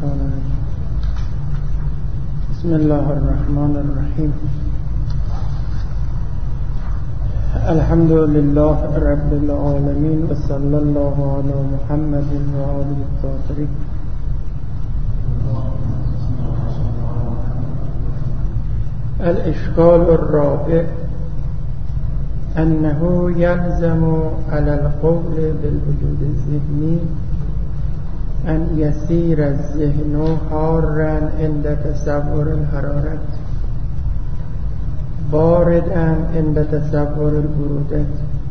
الشيطان الرجيم. بسم الله الرحمن الرحيم. الحمد لله رب العالمين وصلى الله على محمد وآله الطاهرين. الإشكال الرابع أنه يلزم على القول بالوجود الذهني أن يسير الذهن حارا عند تصور الحرارة، باردا عند تصور البرودة،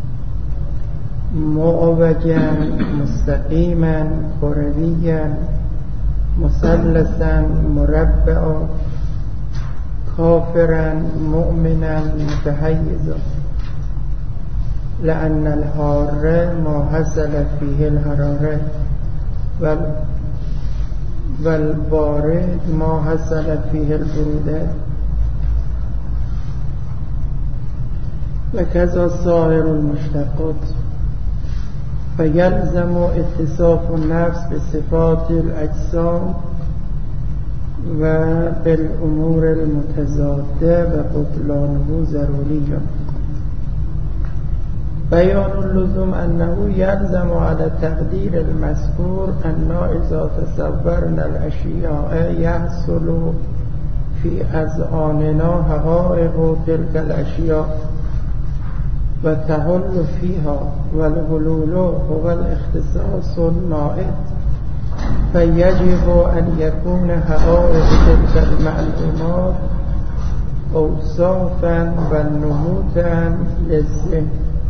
معوجا مستقيما كرويا مثلثا مربعا كافرا مؤمنا متحيزا، لأن الحارة ما حصل فيه الحرارة والبارد ما حصل فيه البرودة، وكذا سائر المشتقات. فيلزم اتصاف النفس بصفات الأجسام وبالأمور المتضادة وبطلانه ضروري. بيان اللزوم أنه يلزم على تقدير المذكور أن إذا تصورنا الأشياء يحصل في أذهاننا حقائق تلك الأشياء وتحل فيها، والحلول هو الاختصاص النائب، فيجب أن يكون حقائق تلك المعلومات أوصافا ونموذجا للذهن.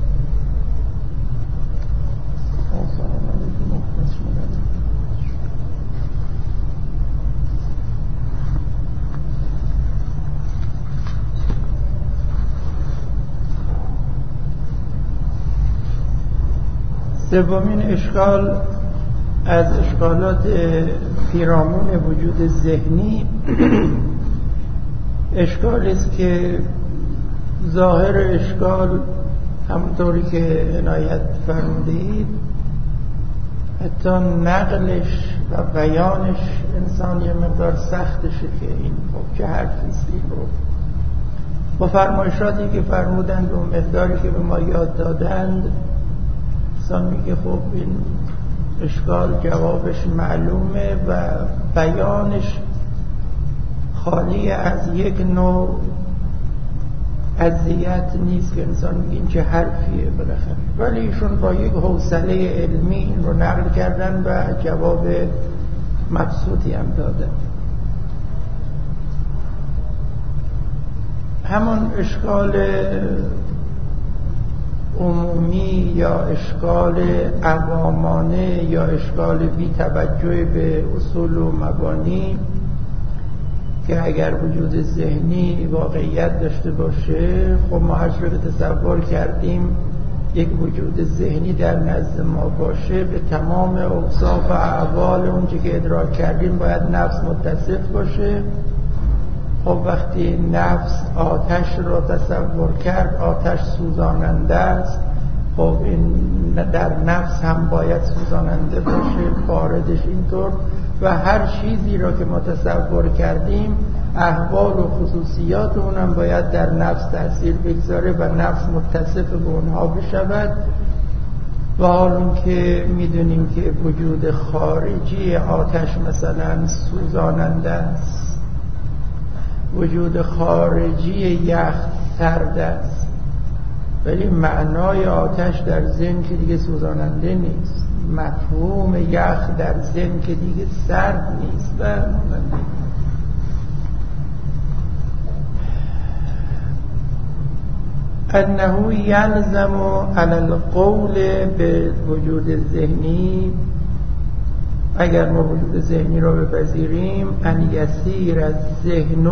سومین اشکال از اشکالات پیرامون وجود ذهنی اشکالی است که ظاهر اشکال همونطوری که عنایت فرمودید حتی نقلش و بیانش انسان یه مقدار سختشه که این چه حرفیست این رو با فرمایشاتی که فرمودند و مقداری که به ما یاد دادند انسان میگه خب این اشکال جوابش معلومه و بیانش خالی از یک نوع اذیت نیست که انسان میگه این چه حرفیه بالاخره، ولی ایشون با یک حوصله علمی این رو نقل کردن و جواب مبسوطی هم دادن. همون اشکال عمومی یا اشکال عوامانه یا اشکال بی توجه به اصول و مبانی که اگر وجود ذهنی واقعیت داشته باشه خب ما هر چه تصور کردیم یک وجود ذهنی در نزد ما باشه به تمام اوصاف و احوال اونچه که ادراک کردیم باید نفس متصف باشه. خب وقتی نفس آتش را تصور کرد آتش سوزاننده است، خب این در نفس هم باید سوزاننده باشه، باردش اینطور و هر چیزی را که ما تصور کردیم احوال و خصوصیات اونم باید در نفس تأثیر بگذاره و نفس متصف به اونها بشود. و حال که میدونیم که وجود خارجی آتش مثلا سوزاننده است، وجود خارجی یخ سرد است، ولی معنای آتش در ذهن که دیگه سوزاننده نیست، مفهوم یخ در ذهن که دیگه سرد نیست و ماننده. انه یلزم علی القول به وجود ذهنی، اگر ما وجود ذهنی را بپذیریم، ان یسیر از ذهن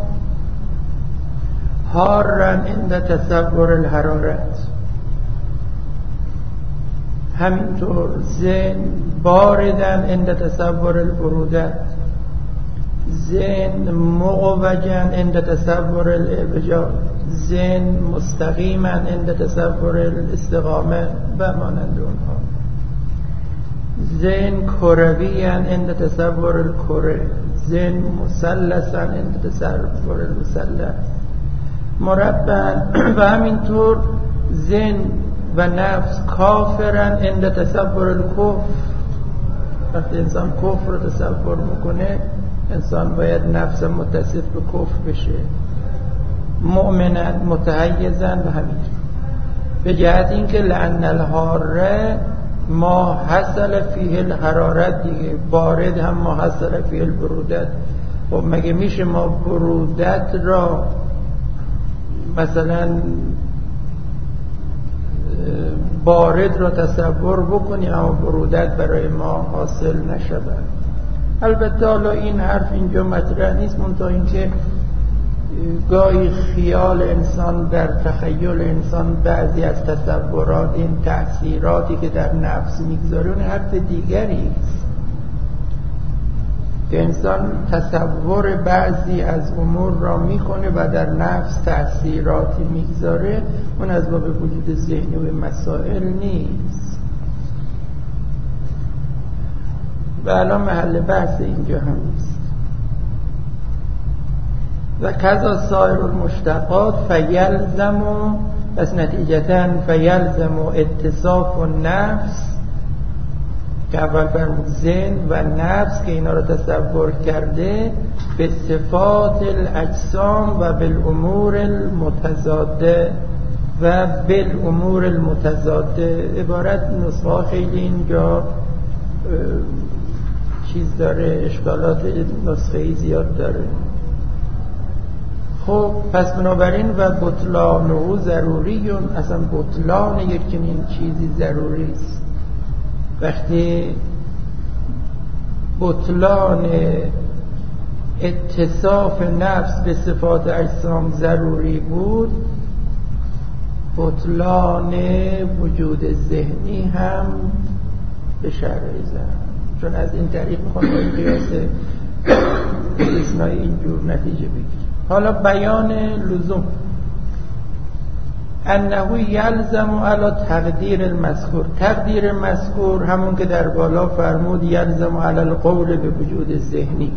حارا عند تصور الحرارت، همینطور ذهن باردن عند تصور البرودت، ذهن معوجا عند تصور الابجاد، ذهن مستقیما عند تصور الاستقامه و مانند اونها. ذهن کرویاً عند تصور الکره، ذهن مثلثاً عند تصور المثلث، مربعاً و همینطور ذهن و نفس کافراً عند تصور الکفر. وقتی انسان کفر رو تصور میکنه انسان باید نفس متصف به کفر بشه، مؤمناً متحیزاً و همینطور. به جهت اینکه لأن الحاره ما حصل فیه الحرارت دیگه، بارد هم ما حصل فیه البرودت. خب مگه میشه ما برودت را مثلا بارد را تصور بکنیم اما برودت برای ما حاصل نشود؟ البته حالا این حرف اینجا مطرح نیست، منتها اینکه گاهی خیال انسان در تخیل انسان بعضی از تصورات، این تأثیراتی که در نفس میگذاره اون حرف دیگری است که انسان تصور بعضی از امور را میکنه و در نفس تأثیراتی میگذاره، اون از باب وجود ذهنی و مسائل نیست و الان محل بحث اینجا هم نیست. و کذا سایر المشتقات فیلزم، پس نتیجتاً فیلزم اتصاف و نفس که اول فرمود ذهن و نفس که اینا رو تصور کرده به صفات الاجسام و بالامور المتضاده و بالامور المتضاده. عبارت نسخه خیلی اینجا چیز داره، اشکالات نسخه‌ای زیاد داره. خب پس بنابراین و بطلانه ضروری، اصلا بطلان یک چنین چیزی ضروری است. وقتی بطلان اتصاف نفس به صفات اجسام ضروری بود، بطلان وجود ذهنی هم به شرعی زد، چون از این طریق میخوام با این قیاس استثنایی اینجور نتیجه بگیریم. حالا بیان لزوم انه یلزم علی تقدیر المذکور. تقدیر مذکور همون که در بالا فرمود یلزم علی القول به وجود ذهنی.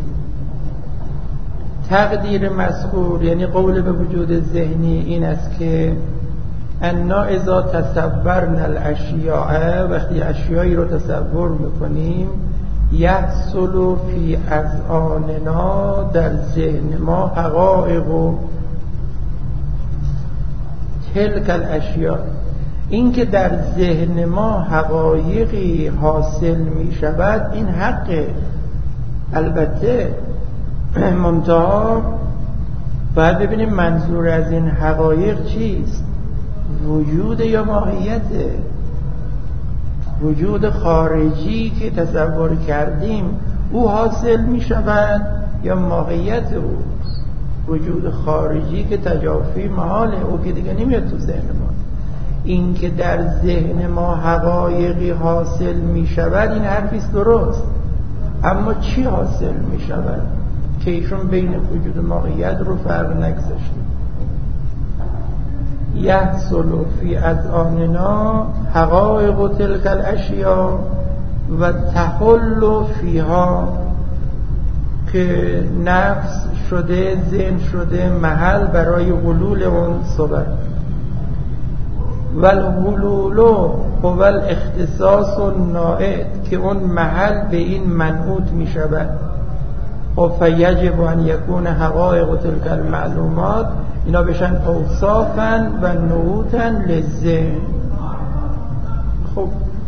تقدیر مذکور یعنی قول به وجود ذهنی این است که انا اذا تصورنا الاشیاء، وقتی اشیایی رو تصور میکنیم، یحصل فی اذهاننا، در ذهن ما، حقایق و تلک الاشیاء، این که در ذهن ما حقایقی حاصل می شود این حقه. البته منتها باید ببینیم منظور از این حقایق چیست، وجود یا ماهیت. وجود خارجی که تصور کردیم او حاصل می شود یا ماهیت اوست؟ وجود خارجی که تجافی محاله، او که دیگه نمیاد تو ذهن ما. این که در ذهن ما حقایقی حاصل می شود این حرفیست درست، اما چی حاصل می شود که ایشون بین وجود و ماهیت رو فرق نگذاشته. یحصل فی اذهاننا حقایق تلک الاشیاء و تحل فیها، که نفس شده، ذهن شده محل برای حلول اون صور. و الحلول هو الاختصاص النائد، که اون محل به این منعوت می شود. و فیجب ان یکون حقایق تلک المعلومات، اینا بشن اوصافا و نعوتا للذهن. خب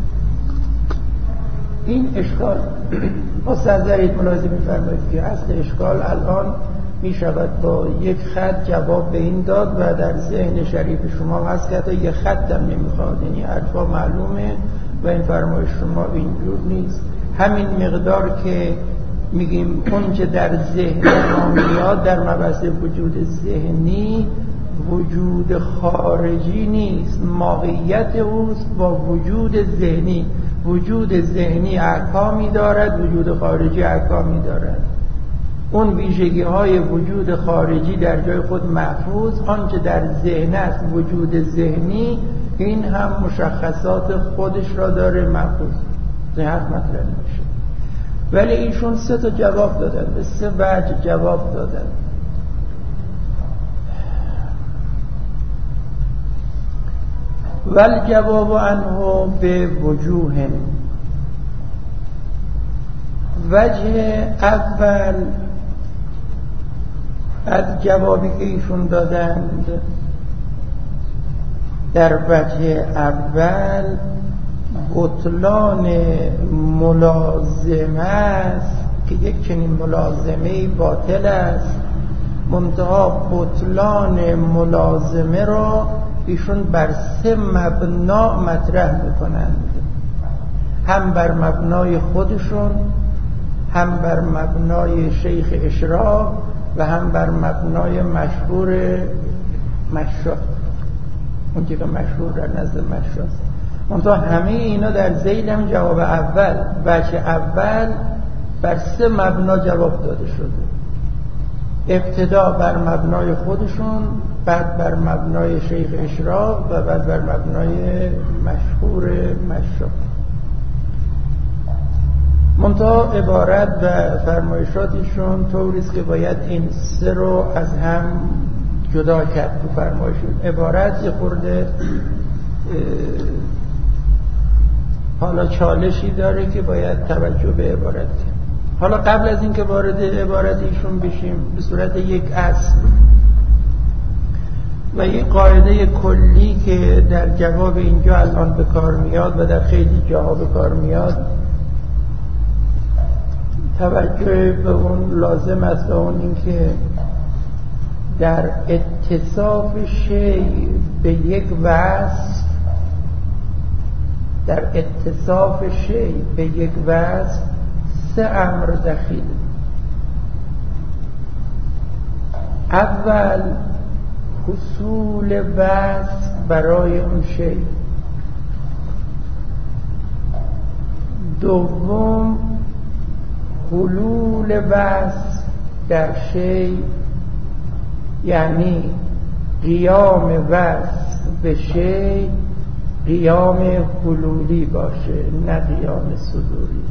این اشکال استاد دارید ملاحظه می‌فرمایید که اصل اشکال الان می شود با یک خط جواب به این داد و در ذهن شریف شما هست که حتی یک خط هم نمیخواد، یعنی حرفا معلومه و این فرمایش شما اینجور نیست. همین مقدار که میگیم اون که در ذهن ما میاد در مبحث وجود ذهنی، وجود خارجی نیست، ماهیت اوست با وجود ذهنی. وجود ذهنی احکامی دارد، وجود خارجی احکامی دارد. اون ویژگی های وجود خارجی در جای خود محفوظ، آنچه در ذهن است وجود ذهنی این هم مشخصات خودش را داره محفوظ. این حرف مطرح میشه. ولی ایشون 3 تا جواب دادن، به 3 وجه جواب دادن. والجواب عنه به وجوه. وجه اول از جوابی که ایشون دادند، در وجه اول بطلان ملازمه است که یک چنین ملازمه باطل است، منتها بطلان ملازمه را ایشون بر 3 مبنا مطرح میکنند، هم بر مبنای خودشون، هم بر مبنای شیخ اشراق و هم بر مبنای مشهور مشا، اون که مشهور در نزد مشاست. منتها همه اینا در ذیل هم جواب اول، وجه اول بر 3 مبنا جواب داده شده. ابتدا بر مبنای خودشون، بعد بر مبنای شیخ اشراق و بعد بر مبنای مشهور مشا. منتها عبارت و فرمایشاتشون طوریست که باید این 3 رو از هم جدا کرد. تو فرمایشون عبارت یه خورده حالا چالشی داره که باید توجه به عبارت کرد. حالا قبل از اینکه وارد عبارت ایشون بشیم، به صورت یک اصل و یک قاعده کلی که در جواب اینجا الان به کار میاد و در خیلی جاها به کار میاد، توجه به اون لازم است، و اون این که در اتصاف شیء به یک وصف، در اتصاف شیء به یک وصف 3 امر دخیل. اول حصول وصف برای اون شیء، دوم حلول وصف در شیء، یعنی قیام وصف به شیء قیام حلولی باشه، نه قیام صدوری.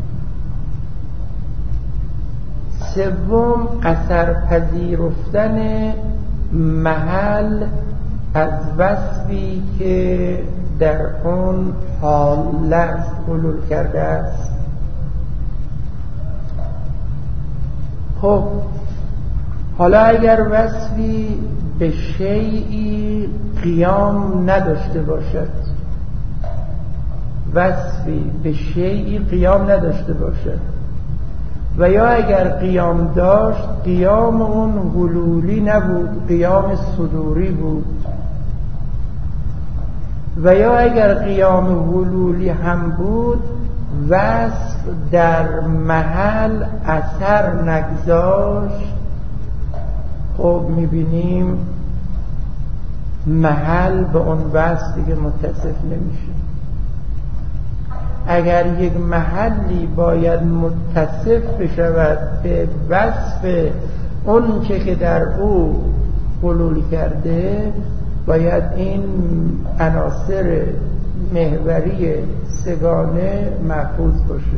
سوم اثر پذیرفتن محل از وصفی که در اون حالت حلول کرده است. خب حالا اگر وصفی به شیئی قیام نداشته باشد، وصفی به شیئی قیام نداشته باشد و یا اگر قیام داشت قیام اون حلولی نبود، قیام صدوری بود، و یا اگر قیام حلولی هم بود وصف در محل اثر نگذاشت، خب میبینیم محل به اون وصف دیگه متصف نمیشه. اگر یک محلی باید متصف بشود به وصف اون چه که در او حلول کرده، باید این عناصر محوری سگانه محفوظ باشه،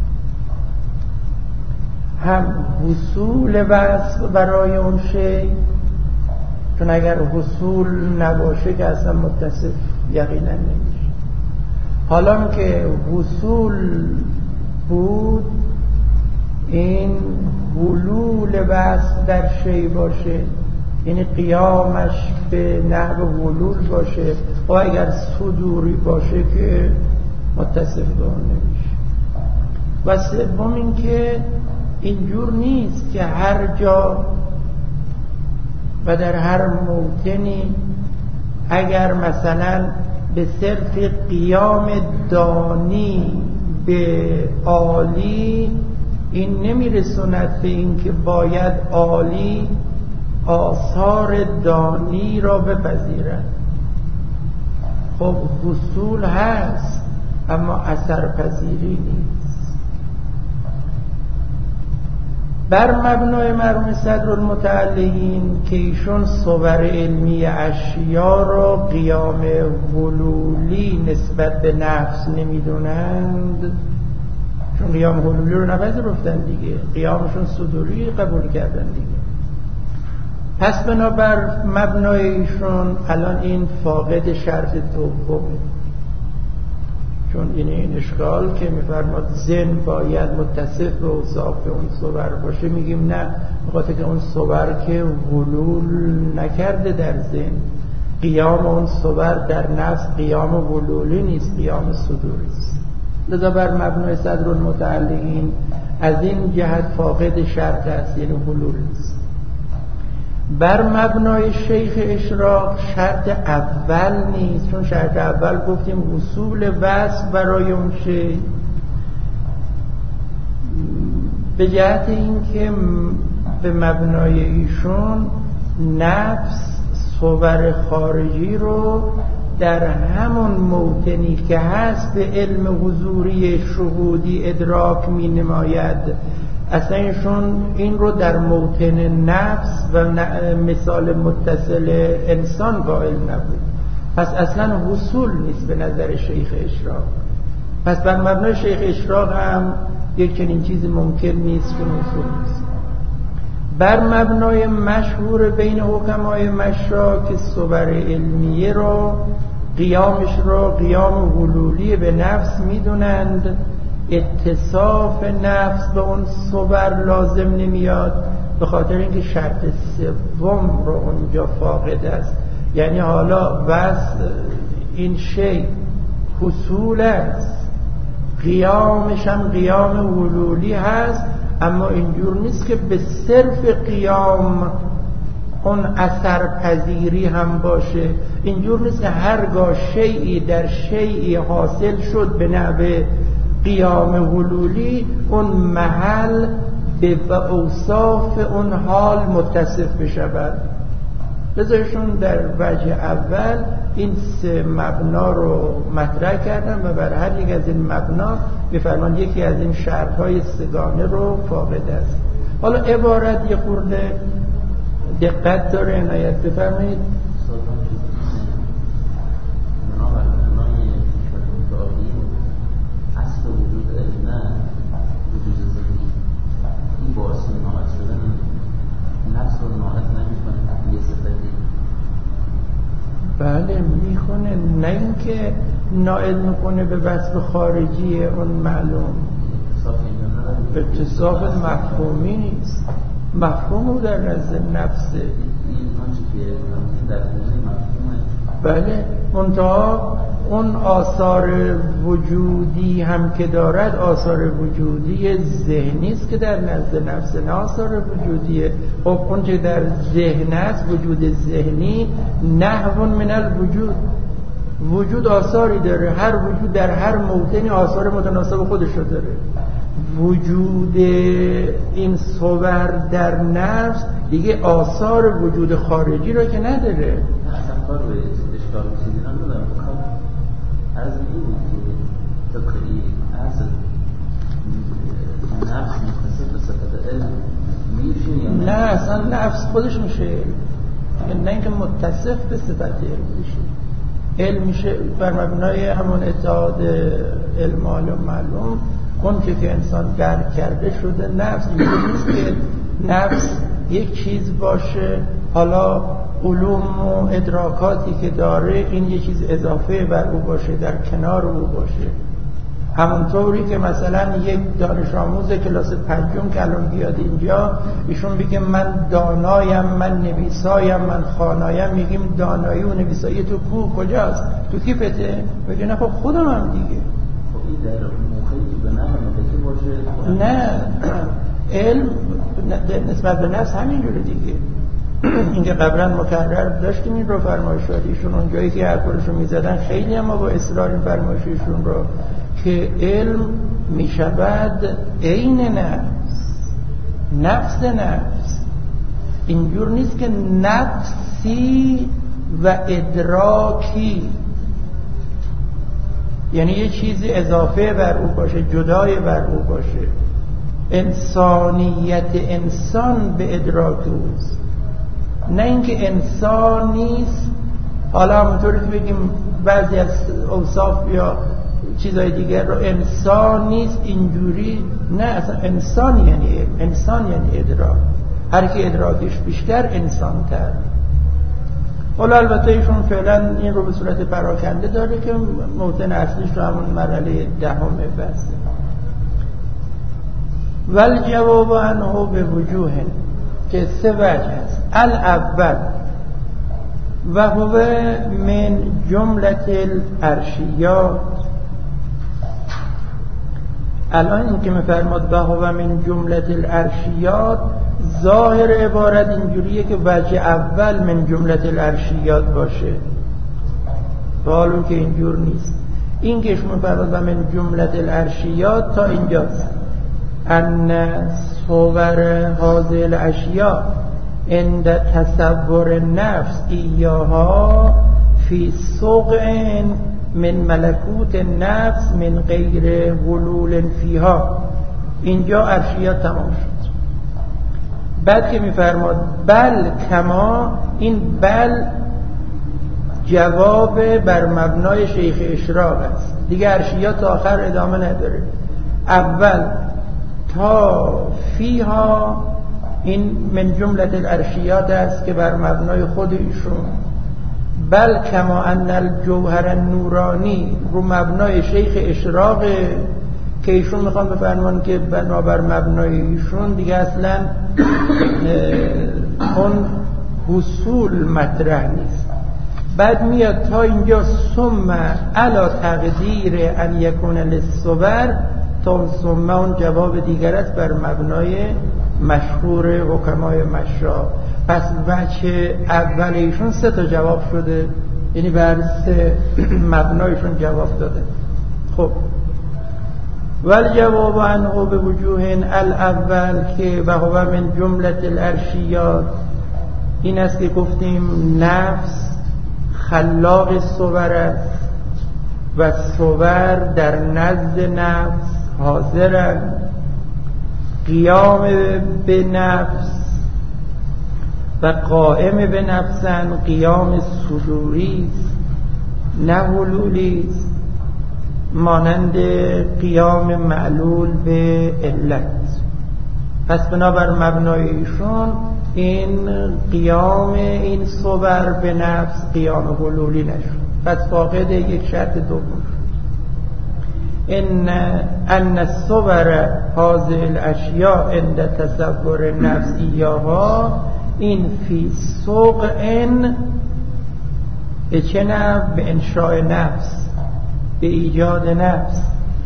هم حصول وصف برای اون شی، چون اگر حصول نباشه که اصلا متصف یقینا نمیشه. حالا که حصول بود، این حلول وصف در شی باشه، یعنی قیامش به نحو حلول باشه، و اگر صدوری باشه که متصف به اون نمیشه. و سوم این که اینجور نیست که هر جا و در هر موطنی اگر مثلا به صرف قیام دانی به عالی این نمیرسوند به این که باید عالی آثار دانی را بپذیرد. خب حصول هست اما اثر پذیری نیست. بر مبنای مرحوم صدرالمتعلقین که ایشون صور علمی اشیا را قیام حلولی نسبت به نفس نمیدونند، چون قیام حلولی رو نپذیرفتن دیگه، قیامشون صدوری قبول کردن دیگه. پس بنابر مبنای ایشون الان این فاقد شرط دومه، چون این اشکال که میفرماد ذهن باید متصف به اوصاف اون صور باشه، میگیم نه، بخاطر که اون صور که ولول نکرده در ذهن، قیام اون صور در نفس قیام ولولی نیست، قیام صدوری است. لذا بر مبنای صدر المتعلقین از این جهت فاقد شرط است، یعنی ولول نیست. بر مبنای شیخ اشراق شرط اول نیست، چون شرط اول گفتیم اصول وصف برای اون شیء، به جهت این که به مبنای ایشون نفس صور خارجی رو در همون موطنی که هست به علم حضوری شهودی ادراک می نماید. اصلا ایشون این رو در موطن نفس و مثال متصل انسان قائل نبود، پس اصلا حصول نیست به نظر شیخ اشراق. پس بر مبنای شیخ اشراق هم یک چنین چیزی ممکن نیست که حصول نیست. بر مبنای مشهور بین حکمای مشا که صور علمیه رو قیامش رو قیام حلولی به نفس میدونند، اتصاف نفس به اون صور لازم نمیاد، به خاطر اینکه شرط سوم رو اونجا فاقد است. یعنی حالا بس این شی حصول است، قیامش هم قیام حلولی هست، اما اینجور نیست که به صرف قیام اون اثر پذیری هم باشه. اینجور نیست که هرگاه شیئی در شیئی حاصل شد به نحو قیام حلولی اون محل به اوصاف اون حال متصف بشود. لذایشون در وجه اول این سه مبنا رو مطرح کردن و بر هر یک از این مبنا بفرمان یکی از این شرطهای سگانه رو فاقد است. حالا عبارت یه خورده دقت داره، عنایت بفرمایید. بله میخونه، نه اینکه نائل میکنه به وصف خارجی اون معلوم، اتصاف مفهومی نیست، مفهوم او در نزد نفسه. بله منتها اون آثار وجودی هم که دارد آثار وجودی ذهنی است که در نزد نفس، نه آثار وجودی. خب اون که در ذهن است وجود ذهنی نحو من الوجود، وجود آثاری داره، هر وجود در هر موطنی آثار متناسب خودش رو داره. وجود این صور در نفس دیگه آثار وجود خارجی رو که نداره. از این که تقریی از نفس متصف به صفت علم میشه، نه اصلا نفس خودش میشه، نه اینکه متصف به صفت علم میشه. علم میشه بر مبنای همون اتحاد علم معلوم، اون که انسان درک کرده شده نفس. این نیست که نفس یک چیز باشه، حالا علوم و ادراکاتی که داره این یه چیز اضافه بر او باشه، در کنار او باشه. همونطوری که مثلا یک دانش آموز کلاس پنجم که الان بیاد اینجا ایشون بگه من دانایم، من نویسایم، من خوانایم، میگیم دانایی و نویسایی تو کجاست؟ تو کیفته؟ بگه نه خب خودم هم دیگه. خب این در موقعی که به نفس باشه نه علم نسبت به نفس همینجوره دیگه. اینکه قبلا مکرر داشتیم این رو فرمایشاتیشون اونجایی که حرفشون میزدن خیلی اما با اصرار این فرمایششون رو که علم میشود عین نفس نفس. اینجور نیست که نفسی و ادراکی، یعنی یه چیزی اضافه بر او باشه، جدای بر او باشه. انسانیت انسان به ادراک اوست، نه اینکه انسان نیست. حالا همونطوری که بگیم بعضی از اوصاف یا چیزای دیگر رو انسان نیست اینجوری، نه اصلا انسان یعنی علم، انسان یعنی ادراک، هر کی ادراکش بیشتر انسان تر. حالا البته ایشون فعلا این رو به صورت پراکنده داره که موطن اصلیش رو همون مرحله دهم بحثه. والجواب عنه به وجوه، که سه وجه است. الاول و هو من جملت الارشیات. الان این که میفرماد و هو من جملت الارشیات، ظاهر عبارت اینجوریه که وجه اول من جملت الارشیات باشه، حالون که اینجور نیست. این که شما فرماد و من جملت الارشیات تا اینجاست. ان صور هذه الاشیاء عند تصور نفس ایاها فی سوق من ملکوت نفس من غیر ولول فیها. اینجا ارشیات تمام شد. بعد که میفرماد بل کما، این بل جواب بر مبنای شیخ اشراق است دیگه، ارشیات تا آخر ادامه نداره. اول تا فیها این من جملت الارشیات است که بر مبنای خود ایشون. بل کما ان الجوهر النورانی رو مبنای شیخ اشراق که ایشون میخوان بفرمان که بنابر مبنای ایشون دیگه اصلا اون حصول مطرح نیست. بعد میاد تا اینجا ثم علی تقدیر ان یکون للصور، تا اون ثم اون جواب دیگر است بر مبنای مشهور حکمای مشرع. پس وجه اول ایشون سه تا جواب شده، یعنی بر سه مبنایشون جواب داده. خب والجواب عنه به وجوه الاول که و هو من جملت الارشیات، این است که گفتیم نفس خلاق صور است و صور در نزد نفس حاضرند. قیام به نفس و قائم به نفسن قیام صدوری است نه حلولی است، مانند قیام معلول به علت. پس بنابر مبنای ایشون این قیام این صور به نفس قیام حلولی نشد، پس فاقد یک شرط دوم. ان الصور هذه الاشیاء عند تصور نفس ایاها، این فی سوق ان به چه نوع؟ به انشاء نفس، به ایجاد نفس.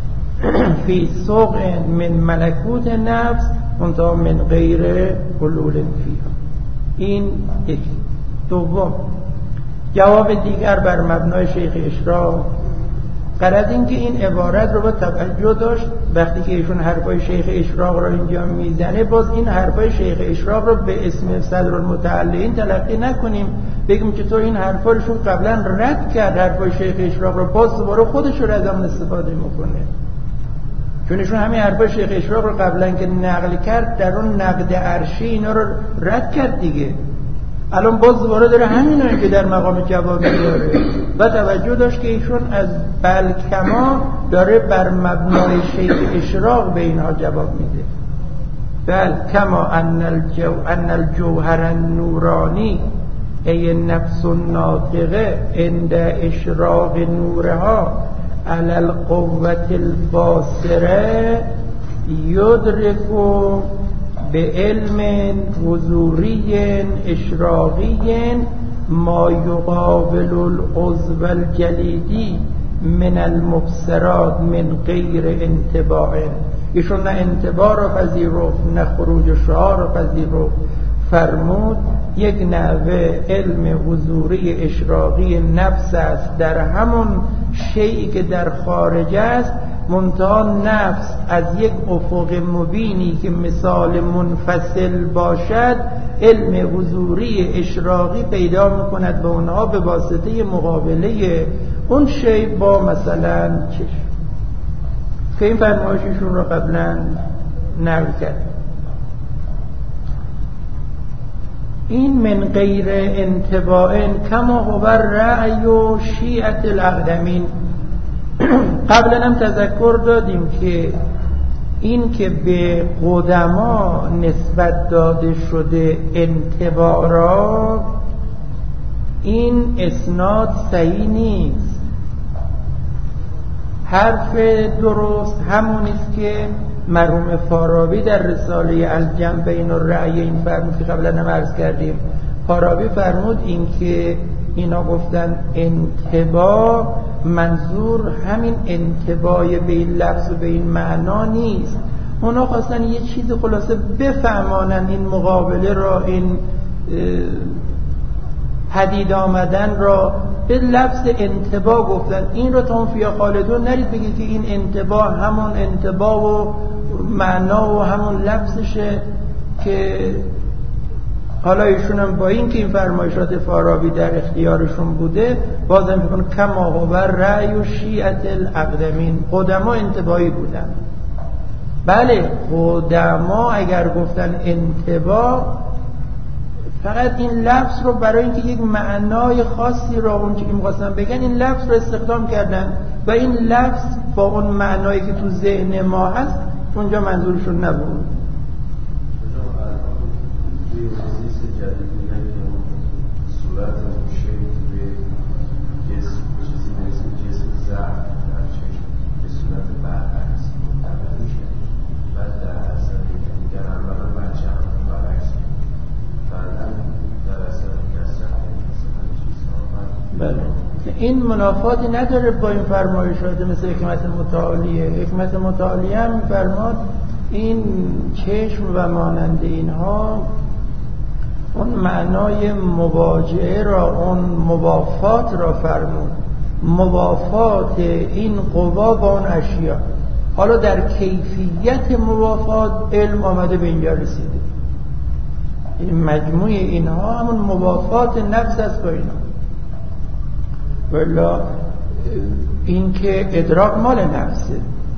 فی سوق من ملکوت نفس منتها من غیر حلول فیها. این یک. دوم جواب دیگر بر مبنای شیخ اشراق. غرض این که این عبارت رو با توجه داشت وقتی که ایشون حرفای شیخ اشراق رو اینجا میزنه، باز این حرفای شیخ اشراق رو به اسم صدرالمتعلقین تلقی نکنیم، بگیم که تو این حرفا رو قبلا رد کرد، حرفای شیخ اشراق رو باز دوباره خودش رو از همون استفاده میکنه، چون ایشون همین حرفای شیخ اشراق رو قبلا که نقل کرد در اون نقد عرشی اینا رو رد کرد دیگه، الان باز دوباره داره همین که در مقام جواب داره و توجه داشت که ایشون از بلکما داره بر مبنای شیخ اشراق به اینها جواب میده. بل کما ان الجوهر النورانی ای نفس الناطقه عند اشراق نورها علی القوة الباصره یدرک به علم حضوری اشراقی ما یقابل العضو الجلیدی من المبصرات من غیر انطباع. ایشون نه انطباع را پذیرفت نه خروج شعار را پذیرفت، فرمود یک نوع علم حضوری اشراقی نفس است در همون شیئی که در خارج است، منتها نفس از یک افق مبینی که مثال منفصل باشد علم حضوری اشراقی پیدا میکند به اونها به واسطه مقابله اون شی با مثلا چشم، که این فرمایششون رو قبلا نقل کرد. این من غیر انطباع کما هو رأی شیعة الاقدمین، قبلا هم تذکر دادیم که این که به قدما نسبت داده شده انتباع را، این اسناد صحیح نیست. حرف درست همون است که مرحوم فارابی در رساله الجمع بین الرأیین فرمود که قبلا هم عرض کردیم. فارابی فرمود این که اینا گفتن انتباع، منظور همین انتباع به این لفظ و به این معنا نیست. اونا خواستن یه چیز خلاصه بفهمانن این مقابله را، این پدید آمدن را به لفظ انتباع گفتن. این رو تا فی خالدون نرید بگید که این انتباع همون انتباع و معنا و همون لفظشه، که حالا ایشون هم با این که این فرمایشات فارابی در اختیارشون بوده بازم میگن کما هو رأی و شیعة الاقدمین، قدما انتباعی بودن. بله قدما اگر گفتن انتباع فقط این لفظ رو برای اینکه یک معنای خاصی رو اون که می‌خواستن بگن این لفظ رو استخدام کردن و این لفظ با اون معنایی که تو ذهن ما هست اونجا منظورشون نبود. بله این منافاتی نداره با این فرمایشات مثل حکمت متعالیه. حکمت متعالیه هم فرماد این چشم و مانند اینها اون معنای مواجهه را، اون موافات را فرمود، موافات این قوا با اون اشیا. حالا در کیفیت موافات علم آمده به اینجا رسیده. این مجموع اینها همون موافات نفس است با اینا. ولی این که ادراک مال نفسه،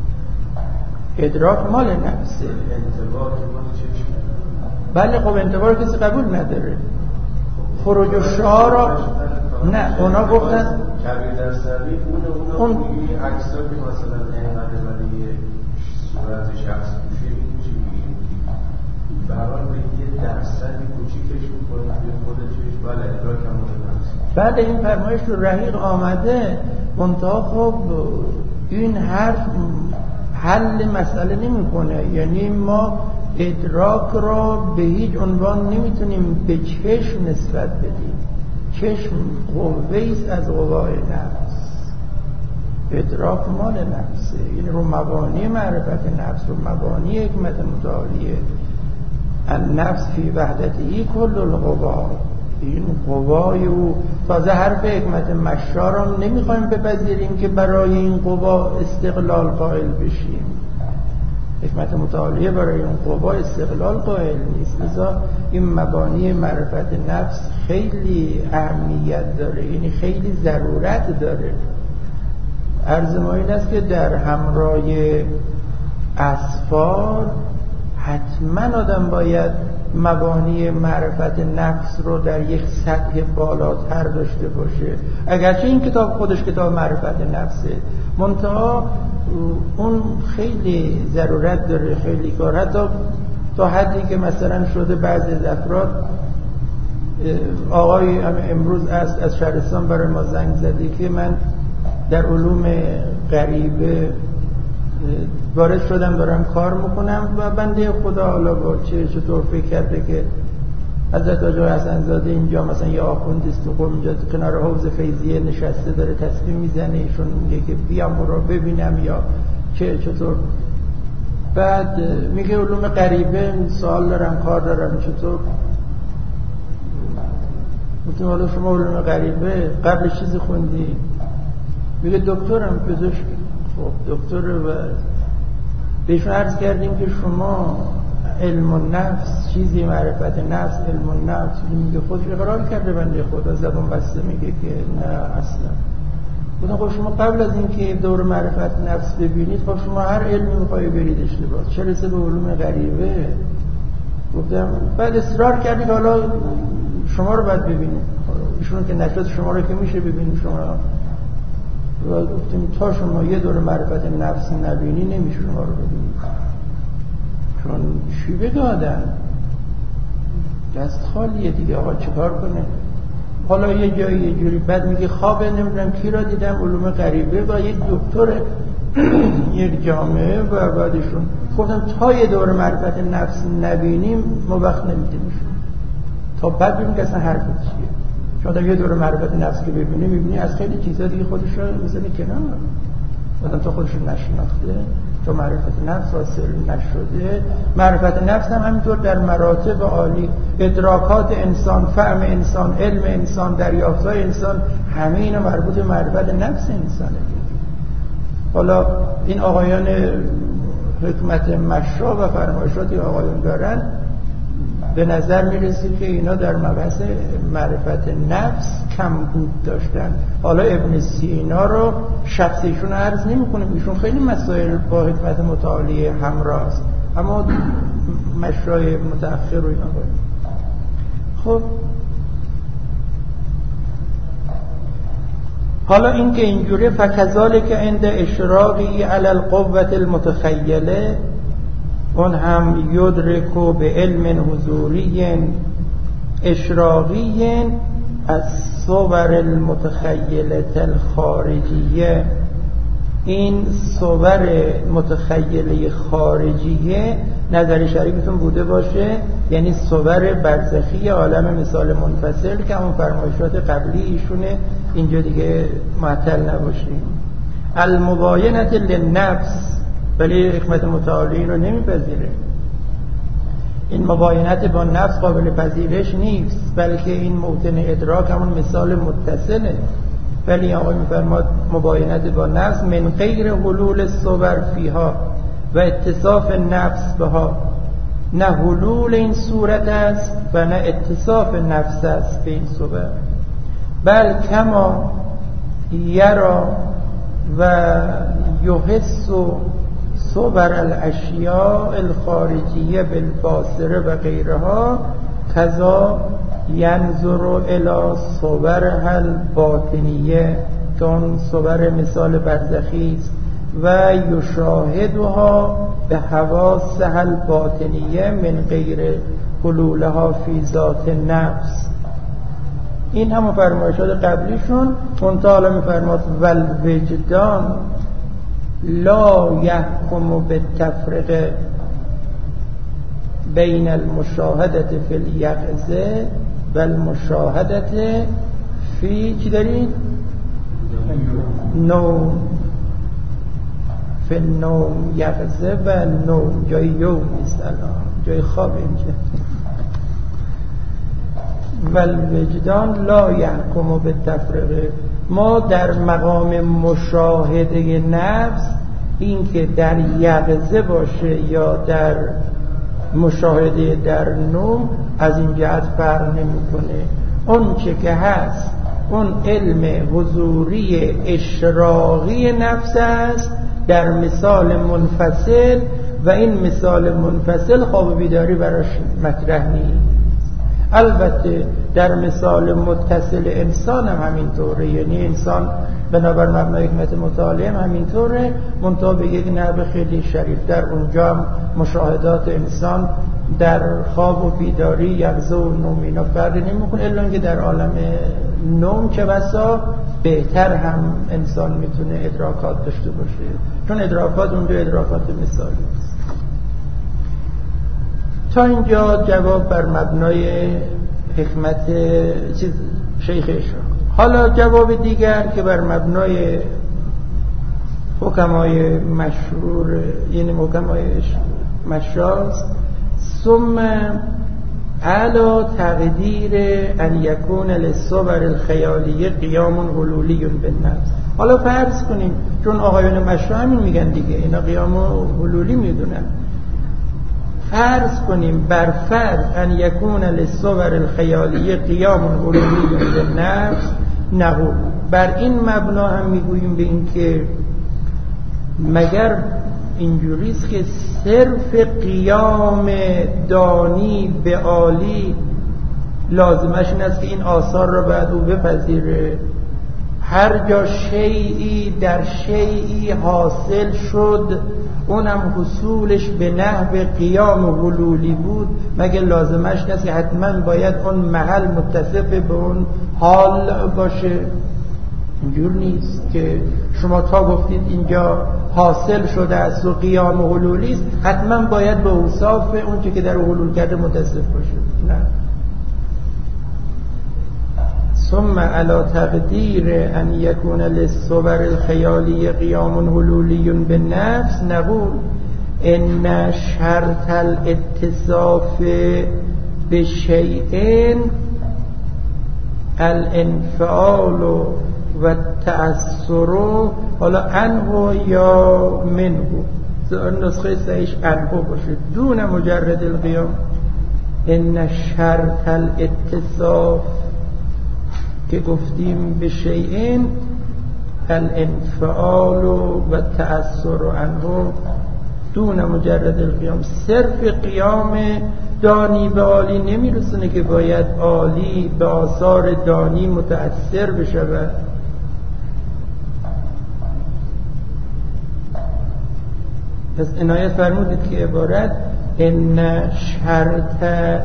ادراک مال نفسه. بله خب انتباه کسی قبول نداره. خروج و شعار نه اونا گفتن کبیر در سری اون عکسا که مثلا اینقدر ولی صورت شخص میشه چی میگیم برای به یه درصدی کوچیکش میکنه توی خود چیش. بله ادراک هم نفس. بعد این فرمایش رو رحیق آمده منتها خب این حرف حل مسئله نمیکنه. یعنی ما ادراک را به هیچ عنوان نمیتونیم به چشم نسبت بدیم. چشم قوه‌ایست از قوای نفس، ادراک مال نفسه. این رو مبانی معرفت نفس، رو مبانی حکمت متعالیه. النفس فی وحدتی کل القوا، این قوای او. تازه حرف حکمت مشارم نمیخوایم بپذیریم که برای این قوا استقلال قائل بشیم. حکمت متعالیه برای اون قوا استقلال قائل نیست. لذا این مبانی معرفت نفس خیلی اهمیت داره، یعنی خیلی ضرورت داره. عرض ما این است که در همراه اسفار حتما آدم باید مبانی معرفت نفس رو در یک سطح بالاتر داشته باشه. اگرچه این کتاب خودش کتاب معرفت نفسه، منتها اون خیلی ضرورت داره، خیلی کار. حتی تا حدی که مثلا شده بعضی از افراد، آقای امروز از شهرستان برای ما زنگ زده که من در علوم غریبه وارد شدم، دارم کار میکنم و بنده خدا حالا با چطور فکر کرده که حضرت آقای حسن زاده اینجا مثلا یه آخوندی است تو قم، اینجا کنار حوض فیضیه نشسته داره تسبیح میزنه، ایشون میگه که بیام رو ببینم یا چطور. بعد میگه علوم غریبه سوال دارم، کار دارم، چطور؟ گفتم حالا شما علوم غریبه قبل چیزی خوندی؟ میگه دکترم پزشک. خب دکتر و بهشون عرض کردیم که شما علم النفس چیزی، معرفت نفس علم النفس. میگه خودش اقرار کرده بنده خدا، زبان بسته میگه که نه اصلا. گفتم خب شما قبل از اینکه دور معرفت نفس ببینید خب شما هر علمی میخوایی برید اشتباه، چه رسه به علوم غریبه. گفتم بعد اصرار کردید حالا شما رو باید ببینید. ایشون که نشد شما رو که میشه ببینید شما. و گفتیم تا شما یه دور معرفت نفس نبینی نمیشه شما رو ببینید، چون شیوه دادن دست خالیه دیگه، آقا چیکار کنه؟ حالا یه جایی یه جوری بعد میگه خوابه نمیدونم کی را دیدم علوم غریبه و یک دکتر یک جامعه و بعدشون گفتم تا یه دور معرفت نفس نبینیم ما وقت نمیده میشه تا بعد ببینیم که اصلا حرف چیه. شما یه دور معرفت نفس که میبینی از خیلی چیزا دیگه خودش رو میذاره کنار، آدم تا خودش رو نشناخته، تا معرفت نفس حاصل نشده. معرفت نفس هم همینطور در مراتب عالی، ادراکات انسان، فهم انسان، علم انسان، دریافت‌های انسان، همه اینا مربوط به معرفت نفس انسانه. حالا این آقایان حکمت مشرا و فرمایشاتی آقایان دارن، به نظر میرسه که اینا در مبحث معرفت نفس کم بود داشتن. حالا ابن سینا رو شخصیشون عرض نمی کنیم، ایشون خیلی مسائل با حکمت متعالی همراه است، اما مشرای متأخر رو اینا باید. خب حالا این که اینجوری فکذالک عند اشراقی علی القوة المتخیله، اون هم یدرکو به علم حضوری اشراقی از صور المتخیله الخارجیه. این صور متخیله خارجیه نظر شریفتون بوده باشه، یعنی صور برزخی عالم مثال منفصل که همون فرمایشات قبلی ایشونه، اینجا دیگه معطل نباشیم. المباینت للنفس، ولی حکمت متعالی رو نمیپذیره. این مباینت با نفس قابل پذیرش نیست، بلکه این موطن ادراک همون مثال متصله. ولی آقای میفرماد مباینت با نفس من غیر حلول الصور فیها و اتصاف نفس بها، نه حلول این صورت است و نه اتصاف نفس است به این صور، بل کما یرا و یحس صور الاشیاء الخارجیه بالباصره و غیرها کذا ینظر الی صورها الباطنیه، که اون صور مثال برزخی است، و یشاهدها به حواسها الباطنیه من غیر حلولها فی ذات نفس. این هم فرمایشات قبلیشون. اون تا حالا میفرماد والوجدان لا یحکم بالتفرقه بین المشاهدت فی الیقظه و المشاهدت فی چی دارید؟ نوم. فی النوم یقظه و نوم، جای یوم نیست الان، جای خواب اینجا. والوجدان لا یحکم بالتفرقه، ما در مقام مشاهده نفس، این که در یقظه باشه یا در مشاهده در نوم، از این جهت فرق نمیکنه. اون چه که هست اون علم حضوری اشراقی نفس است در مثال منفصل، و این مثال منفصل خواب بیداری براش مطرح نیست. البته در مثال متصل انسان هم همینطوره، یعنی انسان بنابر مبنای حکمت مطالعه هم همینطوره، منتها به یک نحو خیلی شریف. در اونجا هم مشاهدات انسان در خواب و بیداری، یقظه و نوم اینا فرقی نمیکنه، الا اینکه در عالم نوم چه بسا بهتر هم انسان میتونه ادراکات داشته باشه، چون ادراکات اونجا ادراکات مثالی است. تا اینجا جواب بر مبنای حکمت شیخ اشراق. حالا جواب دیگر که بر مبنای حکمای مشهور، یعنی حکمای مشراست. ثم علا تقدیر ان یکون للصور الخیالیه قیام حلولی بالنفس. حالا فرض کنیم، چون آقایان مشرا همین میگن دیگه، اینا قیام حلولی میدونن، فرض کنیم بر فرض ان یکون للصور الخیالیه قیام حلولی بالنفس، نقول بر این مبنا هم میگوییم به این که مگر اینجوریست که صرف قیام دانی به عالی لازمش این است که این آثار را بعد او بپذیره؟ هر جا شیئی در شیئی حاصل شد، اونم حصولش به نحو قیام حلولی بود، مگه لازمش کسی حتما باید اون محل متصف به اون حال باشه؟ اینجور نیست که شما تا گفتید اینجا حاصل شده است و قیام حلولی است، حتما باید به اوصاف اون چه که در حلول کرده متصف باشه. نه. ثم على تقدیر ان یکون للصور الخیالی قیام حلولی بالنفس نقول ان شرط الاتصاف بشیء الانفعال و التأثر، حالا عنه یا منه، نسخه صحیحش عنه باشه دون مجرد القیام. ان شرط الاتصاف که گفتیم به شیء الانفعال و التأثر عنه دون مجرد القیام، صرف قیام دانی به عالی نمیرسونه که باید عالی به آثار دانی متأثر بشود. پس عنایت فرمودید که عبارت ان شرط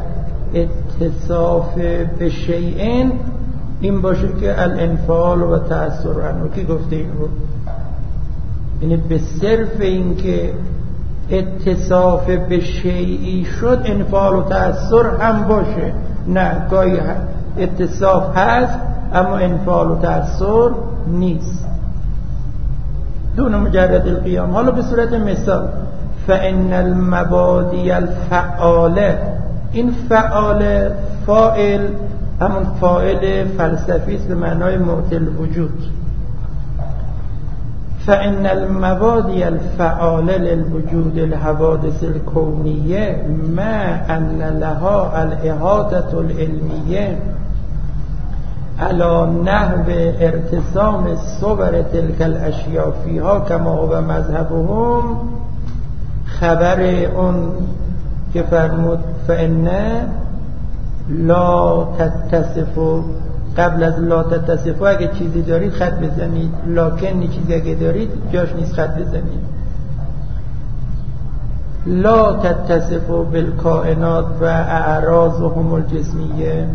اتصاف به شیء این باشه که الانفعال و تأثر عنه که گفته این رو، یعنی به صرف این که اتصاف به شیئی شد انفعال و تأثر هم باشه. نه، گاهی اتصاف هست اما انفعال و تأثر نیست. دون مجرد القیام. حالا به صورت مثال فإن المبادی الفعاله، این فعال فاعل همون فاعل فلسفی است به معنای معطی الوجود. فإن المبادی الفعاله للوجود الحوادث الكونیه ما ان لها الاحاطة العلمیه على نحو ارتسام صور تلك الاشیاء فیها کما هو مذهبهم، خبر اون که فرمود فإن لا تتصف، قبل از لا تتصف اگه چیزی دارید خط بزنید، لکن چیزی اگه دارید جاش نیست خط بزنید. لا تتصف بالکائنات و اعراضهم الجسمیه،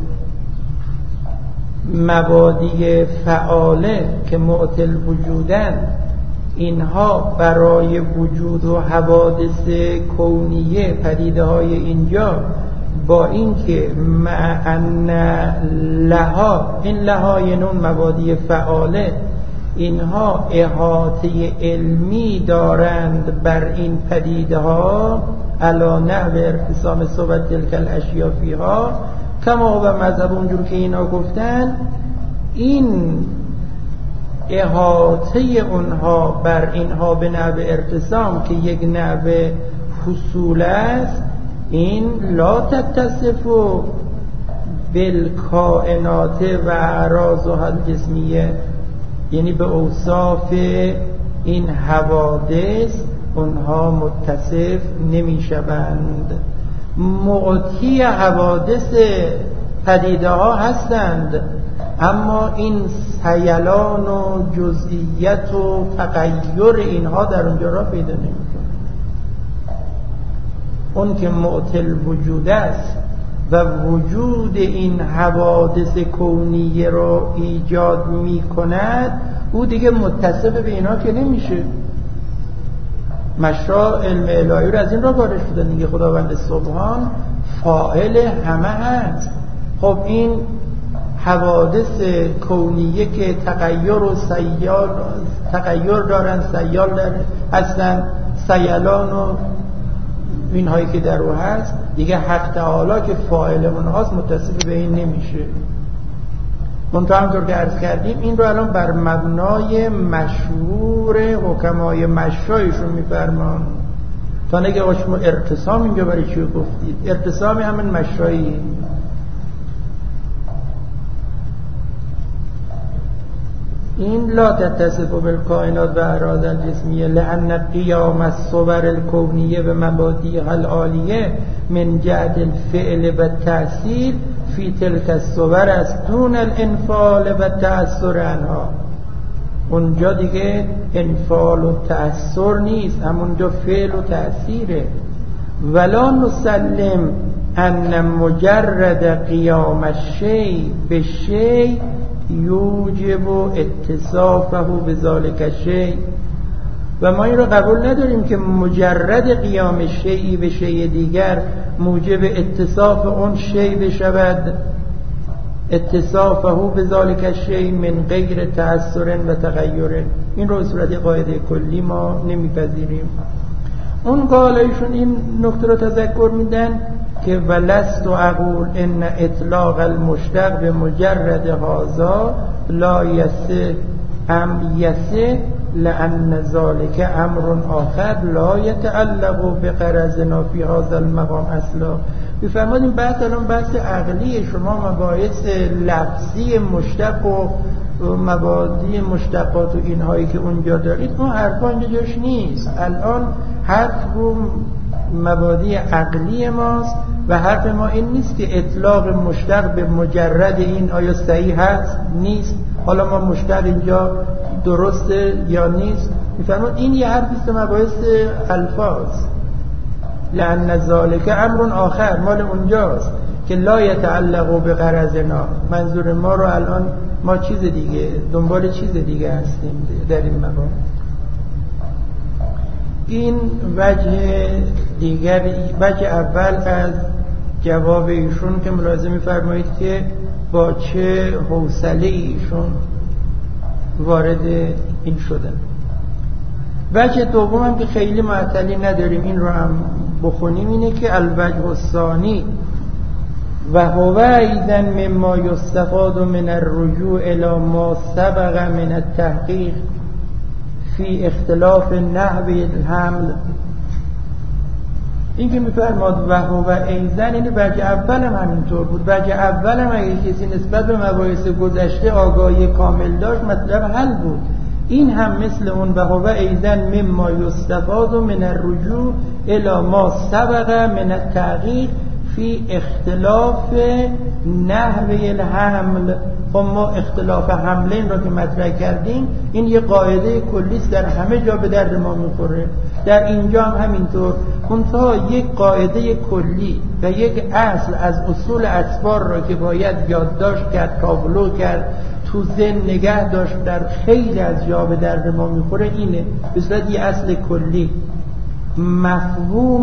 مبادی فعاله که معطل وجودن اینها برای وجود و حوادث کونیه پدیده های اینجا با اینکه معنی لها، این لها یعنی اون مبادی فعاله، اینها احاطه علمی دارند بر این پدیده ها علی نحو ارتسام صحبت تلک الاشیاء فیها کما و مذهب اونجور که اینا گفتن، این احاطه اونها بر اینها به نحو ارتسام که یک نحو حصول است، این لا تتصف بالکائنات و اعراضها الجسمیه، یعنی به اوصاف این حوادث اونها متصف نمی شوند. معطی حوادث پدیده ها هستند اما این سیلان و جزئیت و تغییر اینها در اونجا را پیدا نمی کنند. اون که معطل وجود است و وجود این حوادث کونیه رو ایجاد می کند، او دیگه متصف به اینا که نمیشه. مشرع علم الهی رو از این را وارد شدن دیگه، خداوند سبحان فاعل همه هست. خب این حوادث کونیه که تغییر و تغییر دارن، سیال هستن، سیلان و این هایی که در او هست، دیگه حق تعالی که فاعل اونهاست متصف به این نمیشه. منتها همطور که عرض کردیم این رو الان بر مبنای مشهور حکمای مشایشون میفرمان. تا نگه شما ارتسام اینجا برای چی گفتید؟ ارتسام همین مشایی. این لا تتصف بالکائنات و اعراض الجسمیه لان قیام الصور الکونیه به مبادیها العالیه من جهت الفعل و التأثیر فی تلک الصور است دون الانفعال و التأثر عنها. اونجا دیگه انفعال و تأثیر نیست، همونجا فعل و تأثیره. ولا نسلم ان مجرد قیام الشیء بالشیء یوجب اتصافه بذلک الشیء، و ما این رو قبول نداریم که مجرد قیام شیئی به شیء دیگر موجب اتصاف اون شیء بشود، اتصافه بذلک الشیء من غیر تأثر و تغیر. این رو به صورت قاعده کلی ما نمیپذیریم. اون قائلایشون این نکته رو تذکر میدن که ولست اقول ان اطلاق المشتق به مجرد هذا لا یسه لأن ذلك امر آخر لا يتعلق بغرضنا في هذا المقام اصلا. بفرمایید این بحث الان بحث عقلی، شما مباحث لفظی مشتق و مبادی مشتقات و اینهایی که اونجا دارید اون حرفا اینجا جاش نیست. الان حرف رو مبادی عقلی ماست و حرف ما این نیست که اطلاق مشتق به مجرد این آیا صحیح هست نیست، حالا ما مشتق اینجا درسته یا نیست. میفرماد این یه حرفی است مباحث الفاظ، لأن ذلك امر آخر مال اونجاست که لا يتعلق بغرضنا. منظور ما رو الان ما چیز دیگه دنبال چیز دیگه هستیم در این مقام. این وجه دیگر، وجه اول از جواب ایشون که ملاحظه می‌فرمایید که با چه حوصله ایشون وارد این شدن. وجه دوم هم که خیلی معطلی نداریم این رو هم بخونیم، اینه که الوجه الثانی و هو ایضا مما یستفاد من الرجوع الی ما سبق من التحقیق فی اختلاف نحو الحمل. این که میفرماد و هو ایضا، این وجه اول هم همینطور بود. وجه اول هم اگه کسی نسبت به مباحث گذشته آگاهی کامل داشت مطلب حل بود. این هم مثل اون و هو ایضا مما یستفاد من الرجوع الی ما سبق من التحقیق فی اختلاف نحو الحمل. خب ما اختلاف حملین را که مطرح کردیم این یه قاعده کلیست، در همه جا به درد ما میخوره، در اینجا هم همینطور. منتها یک قاعده کلی و یک اصل از اصول اسفار را که باید یادداشت کرد، تابلو کرد، تو ذهن نگه داشت، در خیلی از جا به درد ما میخوره اینه به صورت یه اصل کلی. مفهوم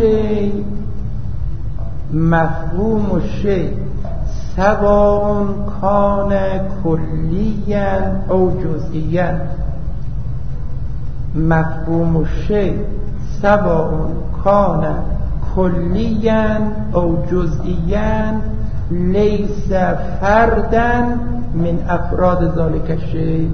الشیء سواء کان کلیاً او جزئیاً. مفهوم الشیء سواء کان کلیاً او جزئیاً لیس فرداً من افراد ذلك الشیء.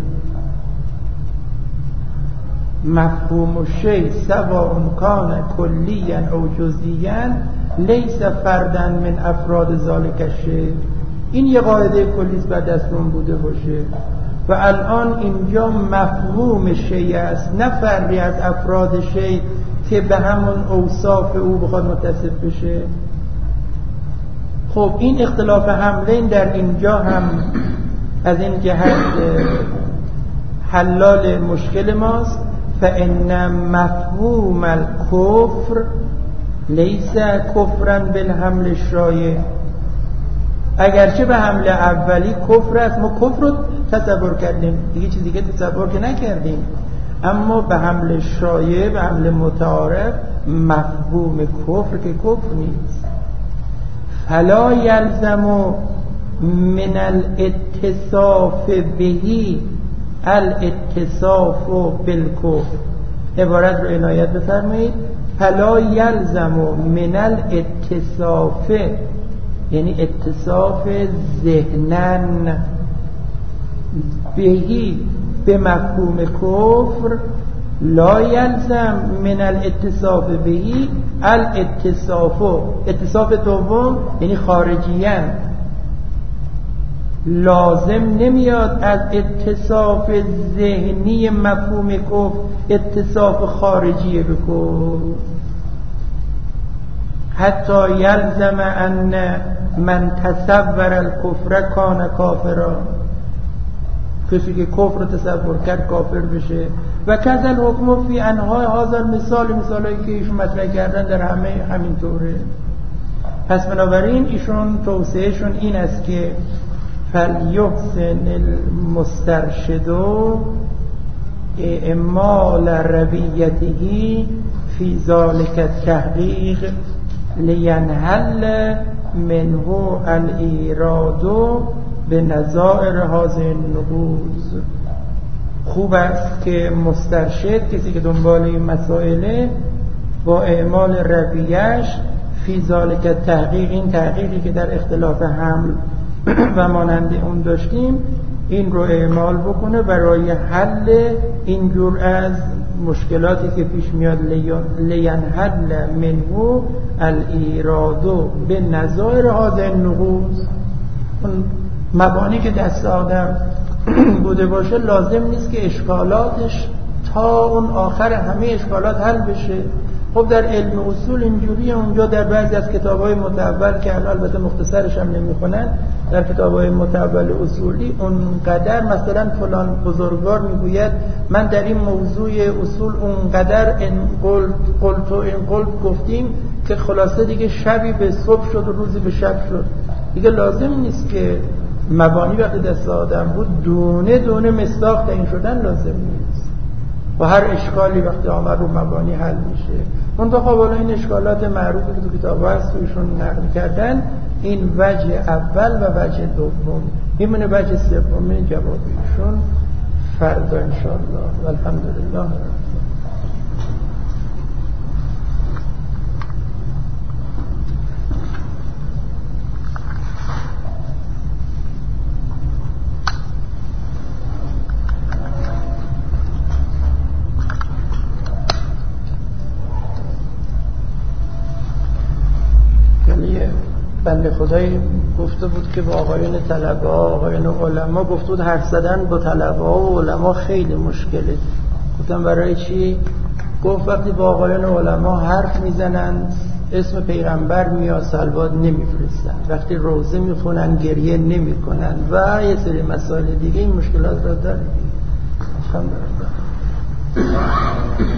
مفهوم الشیء سواء کان کلیاً او جزئیاً لیس فرداً من افراد ذلك الشیء. این یه قاعده کلیست بعد دستون بوده باشه و الان اینجا مفهوم شیء است، نه فردی از افراد شیء که به همون اوصاف او بخواد متصف بشه. خب این اختلاف حملین در اینجا هم از این جهت حلال مشکل ماست. فإن مفهوم الكفر لیس کفرا بالحمل الشایع. اگرچه به حمل اولی کفر است، ما کفر رو تصور کردیم دیگه، چیز دیگه تصور که نکردیم، اما به حمل شایع، به حمل متعارف مفهوم کفر که کفر نیست. فلا یلزم من الاتصاف بهی الاتصاف بالکفر. عبارت رو عنایت بفرمایید. فلا یلزم من الاتصاف، یعنی اتصاف ذهنن، بهی به مفهوم کفر، لا یلزم من الاتصاف بهی اتصاف دوم یعنی خارجیان، لازم نمیاد از اتصاف ذهنی مفهوم کفر اتصاف خارجی بکن. حتی یلزم ان من تصور الکفر کان کافرا، کسی که کفر رو تصور کرد کافر بشه. و کذل حکم فی انهای هازل مثالایی که ایشون مطرح کردن در همین طوره. پس بنابراین ایشون توصیهشون این است که فلیحسن المسترشدو اعمال ربیته فی ذالک التحقیق لینحل منه الایراد به نظائر هذه النقوض. خوب است که مسترشد، کسی که دنبال این مسائله، با اعمال رویش فی ذالک التحقیق، این تحقیقی که در اختلاف حمل و مانند اون داشتیم، این رو اعمال بکنه برای حل اینجور از مشکلاتی که پیش میاد. لینحل منه الایراد به نظائر هذه النقوض. اون مبانی که دست آدم بوده باشه لازم نیست که اشکالاتش تا اون آخر همه اشکالات حل بشه. خب در علم اصول اینجوریه. اونجا در بعضی از کتاب‌های متأول که البته مختصرش هم نمی‌خونن، در کتاب‌های متأول اصولی اونقدر مثلا فلان بزرگوار میگوید من در این موضوع اصول اونقدر قلت گفتیم که خلاصه دیگه شبی به صبح شد و روزی به شب شد. دیگه لازم نیست که مبانی وقتی دست آدم بود دونه دونه مصداق تعیین شدن لازم نیست و هر اشکالی وقتی آمد رو مبانی حل میشه. اون دو خب این اشکالات معروفی که تو کتاب هست توشون نقل کردن، این وجه اول و وجه دوم. میمونه وجه سوم جوابیشون فردا انشاءالله. والحمدلله. بنده خدایی گفته بود که با آقایان طلبه ها، آقایان علما گفته بود حرف زدن با طلبه ها و علما خیلی مشکله. گفتم برای چی؟ گفت وقتی با آقایان علما حرف میزنن اسم پیغمبر میاد صلوات نمیفرستن، وقتی روزه میخونن گریه نمیکنن و یه سری مسائل دیگه این مشکلات را دارن.